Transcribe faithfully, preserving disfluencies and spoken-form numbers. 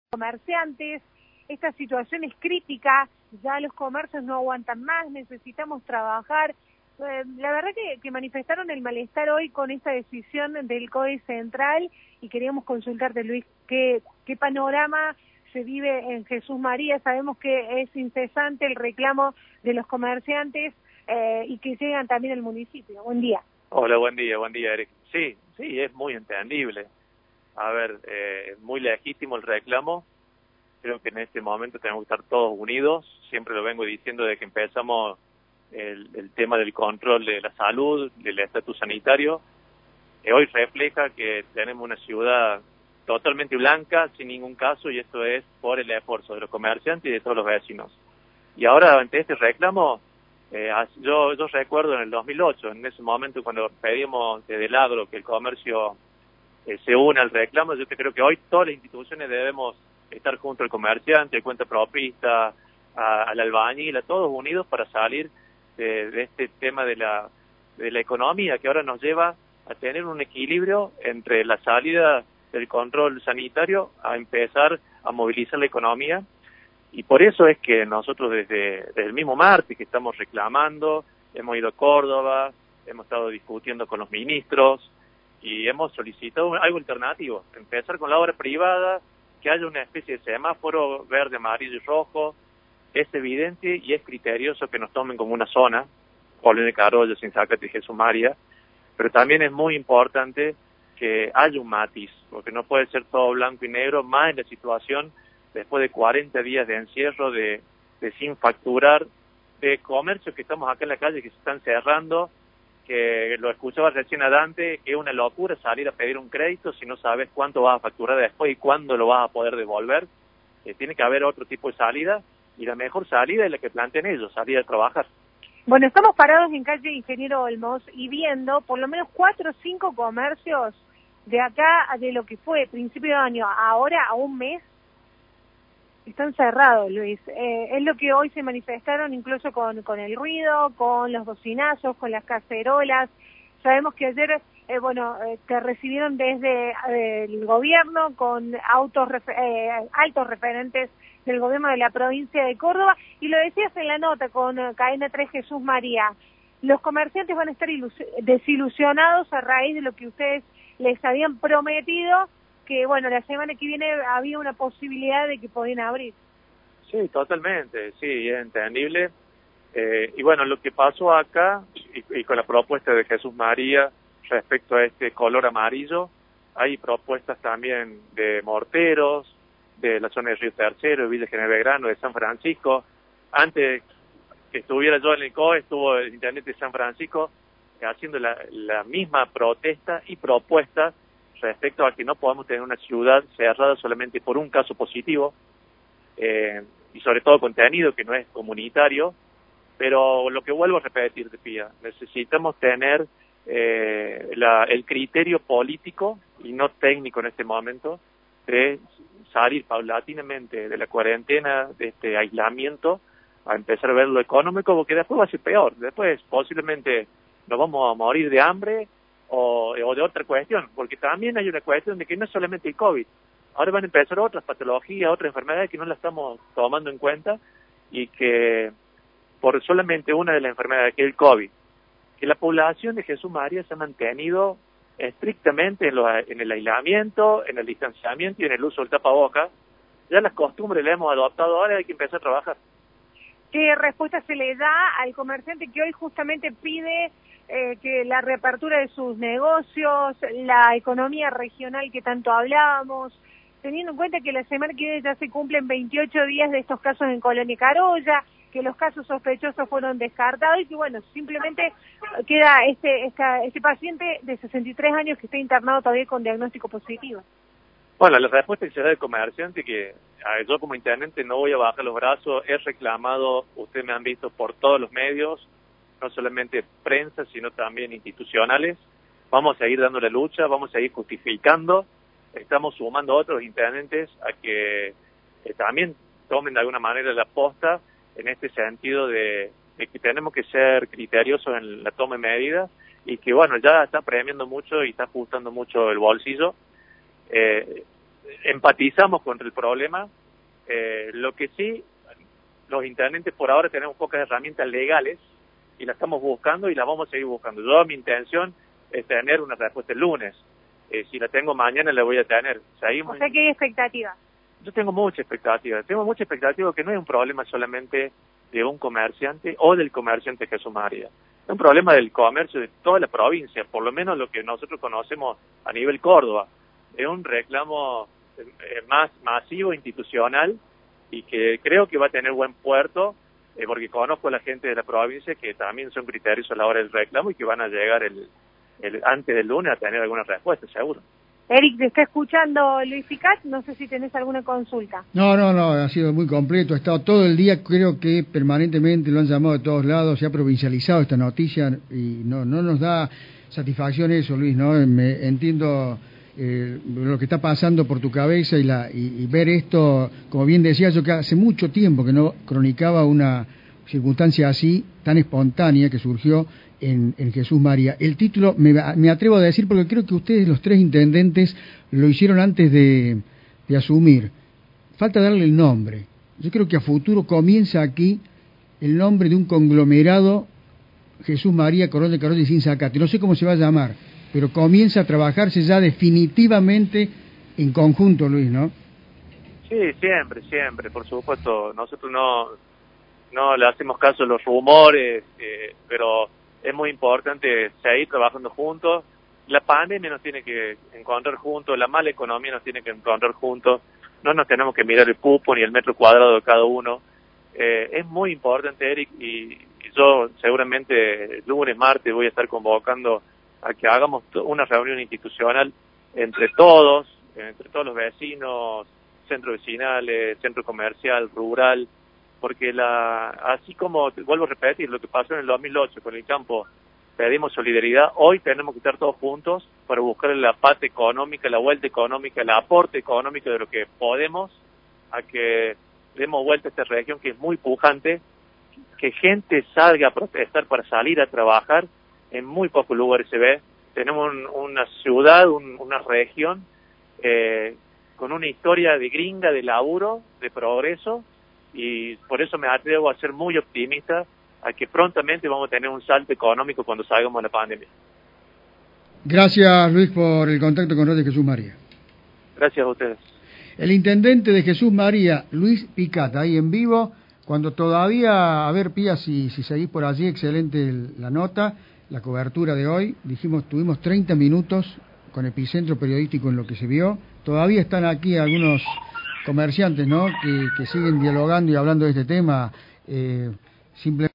comerciantes. Esta situación es crítica, ya los comercios no aguantan más, necesitamos trabajar. Eh, la verdad que, que manifestaron el malestar hoy con esta decisión del C O E Central y queríamos consultarte, Luis, qué, qué panorama se vive en Jesús María. Sabemos que es incesante el reclamo de los comerciantes eh, y que llegan también al municipio. Buen día. Hola, buen día, buen día, Eric. Sí, sí, es muy entendible. A ver, eh, muy legítimo el reclamo. Creo que en este momento tenemos que estar todos unidos. Siempre lo vengo diciendo desde que empezamos el, el tema del control de la salud, del estatus sanitario, que hoy refleja que tenemos una ciudad totalmente blanca, sin ningún caso, y esto es por el esfuerzo de los comerciantes y de todos los vecinos. Y ahora, ante este reclamo, eh, yo, yo recuerdo en el dos mil ocho, en ese momento cuando pedimos desde el agro que el comercio eh, se una al reclamo, yo creo que hoy todas las instituciones debemos estar junto al comerciante, al cuentapropista, al albañil, a todos unidos para salir de, de este tema de la, de la economía que ahora nos lleva a tener un equilibrio entre la salida del control sanitario a empezar a movilizar la economía. Y por eso es que nosotros desde, desde el mismo martes que estamos reclamando, hemos ido a Córdoba, hemos estado discutiendo con los ministros y hemos solicitado algo alternativo, empezar con la obra privada, que haya una especie de semáforo verde, amarillo y rojo. Es evidente y es criterioso que nos tomen como una zona, Polígono de Carollo, Sinzácate y Jesús María, pero también es muy importante que haya un matiz, porque no puede ser todo blanco y negro, más en la situación después de cuarenta días de encierro, de, de sin facturar, de comercios que estamos acá en la calle que se están cerrando, que lo escuchaba recién a Dante, que es una locura salir a pedir un crédito si no sabes cuánto vas a facturar después y cuándo lo vas a poder devolver. Eh, tiene que haber otro tipo de salida, y la mejor salida es la que planteen ellos, salir a trabajar. Bueno, estamos parados en calle Ingeniero Olmos y viendo por lo menos cuatro o cinco comercios de acá, de lo que fue principio de año, ahora a un mes, están cerrados, Luis. Eh, es lo que hoy se manifestaron incluso con, con el ruido, con los bocinazos, con las cacerolas. Sabemos que ayer, eh, bueno, eh, te recibieron desde eh, el gobierno con autos refer eh, altos referentes del gobierno de la provincia de Córdoba, y lo decías en la nota con eh, Cadena tres Jesús María. Los comerciantes van a estar desilusionados a raíz de lo que ustedes les habían prometido, que bueno, la semana que viene había una posibilidad de que podían abrir. Sí, totalmente, sí, es entendible. Eh, y bueno, lo que pasó acá, y, y con la propuesta de Jesús María respecto a este color amarillo, hay propuestas también de Morteros, de la zona de Río Tercero, de Villa General Belgrano, de San Francisco. Antes que estuviera yo en el C O E, estuvo el intendente de San Francisco eh, haciendo la, la misma protesta y propuesta respecto a que no podemos tener una ciudad cerrada solamente por un caso positivo, eh, y sobre todo contenido que no es comunitario. Pero lo que vuelvo a repetir, Pía, necesitamos tener eh, la, el criterio político y no técnico en este momento de salir paulatinamente de la cuarentena, de este aislamiento, a empezar a ver lo económico, porque después va a ser peor. Después posiblemente nos vamos a morir de hambre o, o de otra cuestión, porque también hay una cuestión de que no es solamente el COVID. Ahora van a empezar otras patologías, otras enfermedades que no las estamos tomando en cuenta, y que por solamente una de las enfermedades, que es el COVID, que la población de Jesús María se ha mantenido estrictamente en, lo, en el aislamiento, en el distanciamiento y en el uso del tapabocas. Ya las costumbres las hemos adoptado, ahora hay que empezar a trabajar. ¿Qué respuesta se le da al comerciante que hoy justamente pide eh, que la reapertura de sus negocios, la economía regional que tanto hablábamos, teniendo en cuenta que la semana que viene ya se cumplen veintiocho días de estos casos en Colonia Carolla, que los casos sospechosos fueron descartados y que bueno, simplemente queda este, esta, este paciente de sesenta y tres años que está internado todavía con diagnóstico positivo? Bueno, la respuesta que se da del comerciante, que a, yo como intendente no voy a bajar los brazos, he reclamado, ustedes me han visto por todos los medios, no solamente prensa, sino también institucionales. Vamos a seguir dando la lucha, vamos a seguir justificando, estamos sumando a otros intendentes a que eh, también tomen de alguna manera la posta en este sentido de, de que tenemos que ser criteriosos en la toma de medidas, y que bueno, ya está premiando mucho y está ajustando mucho el bolsillo. Eh, empatizamos con el problema. Eh, lo que sí, los intendentes por ahora tenemos pocas herramientas legales y las estamos buscando y las vamos a seguir buscando. Yo, mi intención es tener una respuesta el lunes. Eh, si la tengo mañana, la voy a tener. Seguimos. O sea que hay expectativa. Yo tengo mucha expectativa. Tengo mucha expectativa que no es un problema solamente de un comerciante o del comerciante Jesús María. Es un problema del comercio de toda la provincia, por lo menos lo que nosotros conocemos a nivel Córdoba. Es un reclamo eh, más masivo, institucional, y que creo que va a tener buen puerto, eh, porque conozco a la gente de la provincia que también son criterios a la hora del reclamo y que van a llegar el, el antes del lunes a tener alguna respuesta, seguro. Eric, te está escuchando Luis Picat, no sé si tenés alguna consulta. No, no, no, ha sido muy completo, ha estado todo el día, creo que permanentemente lo han llamado de todos lados, se ha provincializado esta noticia y no no nos da satisfacción eso, Luis, ¿no? Me entiendo eh, lo que está pasando por tu cabeza y, la, y, y ver esto, como bien decía yo, que hace mucho tiempo que no cronicaba una circunstancia así, tan espontánea que surgió En, en Jesús María. El título me, me atrevo a decir porque creo que ustedes, los tres intendentes, lo hicieron antes de, de asumir. Falta darle el nombre. Yo creo que a futuro comienza aquí el nombre de un conglomerado Jesús María Coronel Carolla y Sin Zacate. No sé cómo se va a llamar, pero comienza a trabajarse ya definitivamente en conjunto, Luis, ¿no? Sí, siempre, siempre, por supuesto. Nosotros no, no le hacemos caso a los rumores, eh, pero es muy importante seguir trabajando juntos. La pandemia nos tiene que encontrar juntos, la mala economía nos tiene que encontrar juntos. No nos tenemos que mirar el cupo ni el metro cuadrado de cada uno. Eh, es muy importante, Eric, y, y yo seguramente lunes, martes voy a estar convocando a que hagamos una reunión institucional entre todos, entre todos los vecinos, centros vecinales, centro comercial, rural, porque la así como, vuelvo a repetir, lo que pasó en el dos mil ocho con el campo, pedimos solidaridad, hoy tenemos que estar todos juntos para buscar la parte económica, la vuelta económica, el aporte económico de lo que podemos a que demos vuelta a esta región que es muy pujante, que gente salga a protestar para salir a trabajar, en muy pocos lugares se ve. Tenemos un, una ciudad, un, una región eh, con una historia de gringa, de laburo, de progreso, y por eso me atrevo a ser muy optimista a que prontamente vamos a tener un salto económico cuando salgamos de la pandemia. Gracias, Luis, por el contacto con Radio Jesús María. Gracias a ustedes. El intendente de Jesús María, Luis Picat, ahí en vivo, cuando todavía, a ver, Pía, si, si seguís por allí, excelente el, la nota, la cobertura de hoy, dijimos, tuvimos treinta minutos con Epicentro Periodístico en lo que se vio, todavía están aquí algunos comerciantes, ¿no?, que, que siguen dialogando y hablando de este tema, eh, simplemente